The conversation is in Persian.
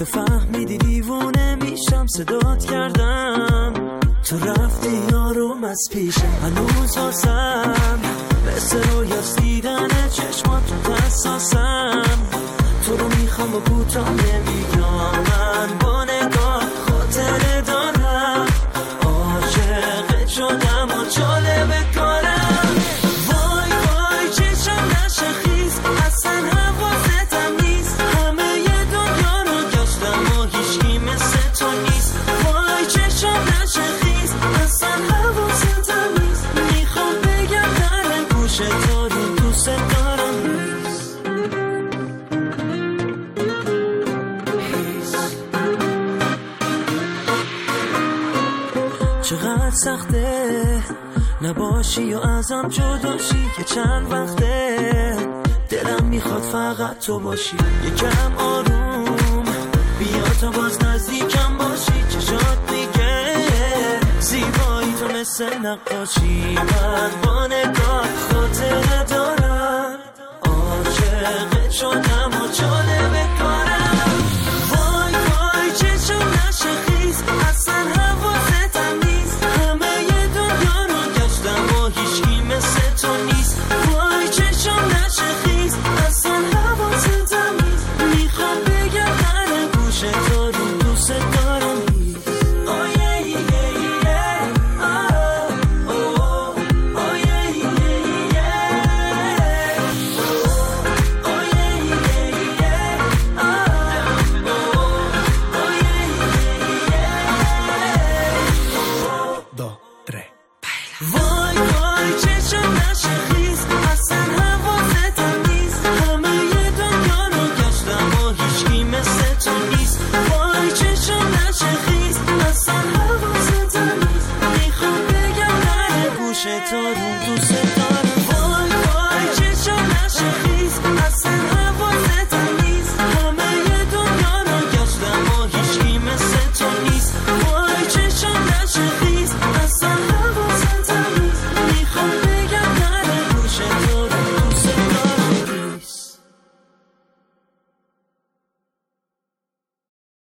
تو فهمیدی دیوونه میشم صدات کردم، تو رفتی آروم از پیشم، هنوز واسم مثل رویاست دیدن چشمات تو حساسم، تو رو میخوام و کوتاه نمیگم، من با نگاه خاطره دارم، عاشقت شدم و جالبه کارم. وای وای چشم نشه خیز، اصلا حواستم نیست، همه ی دنیا رو گشتم و هیچکی مثل تو نیست. وای چشم نشه خیز، اصلا حواستم نیست، میخوام بگم در گوش تو رو دوست دارم. چقدر سخته نباشی و ازم جداشی، که چند وقته دلم میخواد فقط تو باشی. یکم آروم بیا تا باز نزدیکم باشی، چشات میگه زیبایی تو مثل نقاشی، من با نگاه خاطره